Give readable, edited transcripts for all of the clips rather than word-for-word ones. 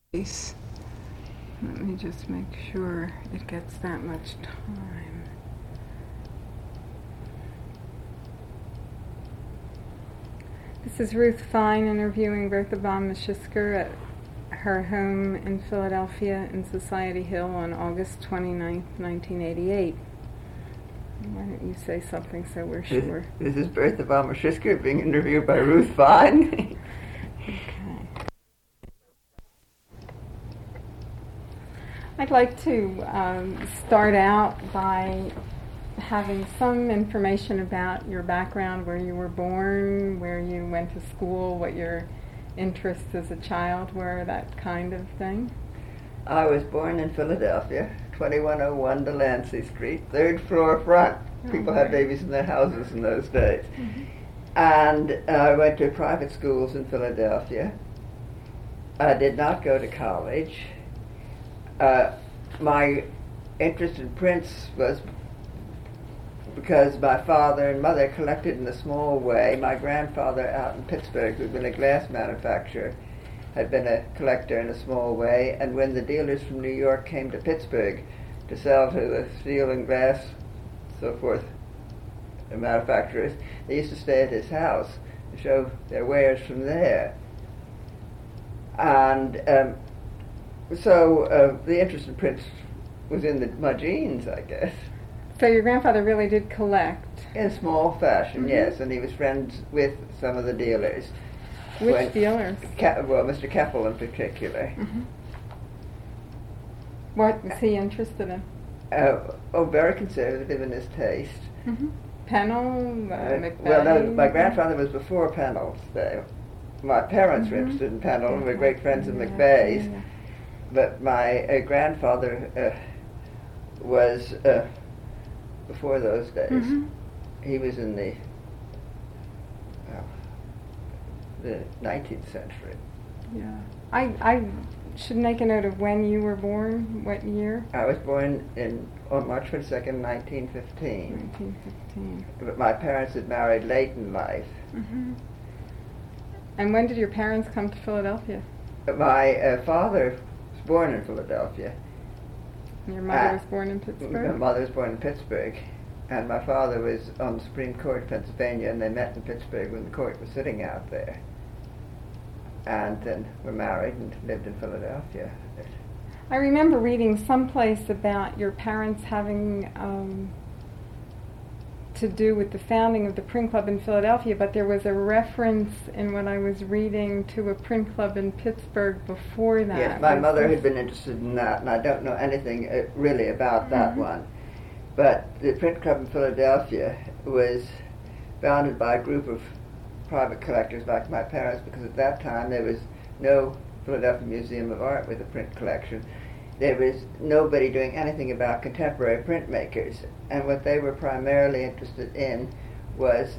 Let me just make sure it gets that much time. This is Ruth Fine interviewing Bertha von Maschisker at her home in Philadelphia in Society Hill on August 29th, 1988. Why don't you say something so we're sure? This is Bertha von Maschisker being interviewed by Ruth Fine. Okay. I'd like to start out by having some information about your background, where you were born, where you went to school, what your interests as a child were, that kind of thing. I was born in Philadelphia, 2101 Delancey Street, third floor front. People had babies in their houses in those days. Mm-hmm. And I went to private schools in Philadelphia. I did not go to college. My interest in prints was because my father and mother collected in a small way. My grandfather out in Pittsburgh, who'd been a glass manufacturer, had been a collector in a small way, and when the dealers from New York came to Pittsburgh to sell to the steel and glass, so forth, the manufacturers, they used to stay at his house to show their wares from there. And so the interest in prints was in my genes, I guess. So your grandfather really did collect? In small fashion, mm-hmm. Yes, and he was friends with some of the dealers. Which dealers? Well, Mr. Keppel in particular. Mm-hmm. What was he interested in? Very conservative in his taste. Mm-hmm. Pennell, McVeigh? Well, no, my grandfather was before Pennell's day. My parents were interested in Pennell and were great friends of McVeigh's. Yeah. But my grandfather was before those days. Mm-hmm. He was in the 19th century. Yeah. I should make a note of when you were born, what year? I was born on March 22nd, 1915. 1915. But my parents had married late in life. Mm-hmm. And when did your parents come to Philadelphia? My father was born in Philadelphia. Your mother was born in Pittsburgh? My mother was born in Pittsburgh. And my father was on the Supreme Court of Pennsylvania, and they met in Pittsburgh when the court was sitting out there. And then were married and lived in Philadelphia. I remember reading someplace about your parents having to do with the founding of the print club in Philadelphia, but there was a reference in what I was reading to a print club in Pittsburgh before that. Yes, my mother had been interested in that, and I don't know anything really about mm-hmm. that one. But the print club in Philadelphia was founded by a group of private collectors like my parents, because at that time there was no Philadelphia Museum of Art with a print collection. There was nobody doing anything about contemporary printmakers, and what they were primarily interested in was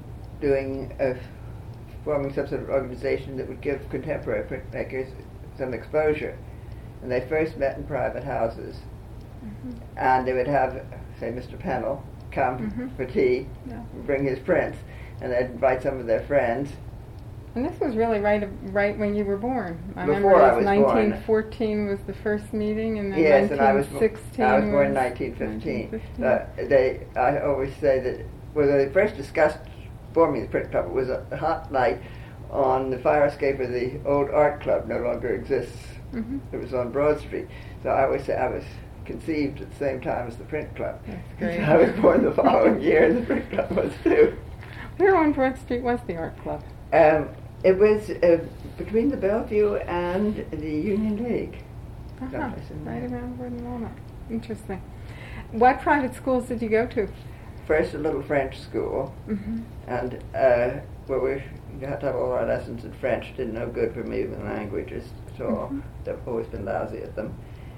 forming some sort of organization that would give contemporary printmakers some exposure. And they first met in private houses, mm-hmm. and they would have, say, Mr. Pennell come mm-hmm. for tea, yeah. bring his prints, and they'd invite some of their friends. And this was really right when you were born. I remember I was 1914 was the first meeting, and then yes, 1916 I was born in 1915. I always say that when they first discussed forming the print club, it was a hot night on the fire escape of the old art club, no longer exists. Mm-hmm. It was on Broad Street. So I always say I was conceived at the same time as the print club. That's great. So I was born the following year, and the print club was too. Where on Broad Street was the art club? It was between the Bellevue and the Union League. Uh-huh. Right around Gordon Walnut. Interesting. What private schools did you go to? First, a little French school, mm-hmm. and where we had to have all our lessons in French. Didn't know good for me with languages at all. Mm-hmm. I've always been lousy at them.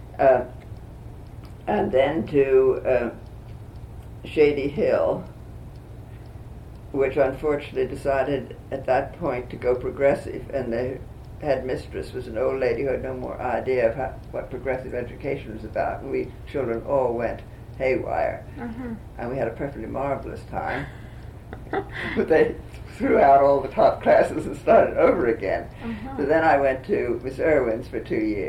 And then to Shady Hill, which unfortunately decided at that point to go progressive, and the headmistress was an old lady who had no more idea of what progressive education was about, and we children all went haywire, and we had a perfectly marvelous time. But they threw out all the top classes and started over again. So then I went to Miss Irwin's for 2 years.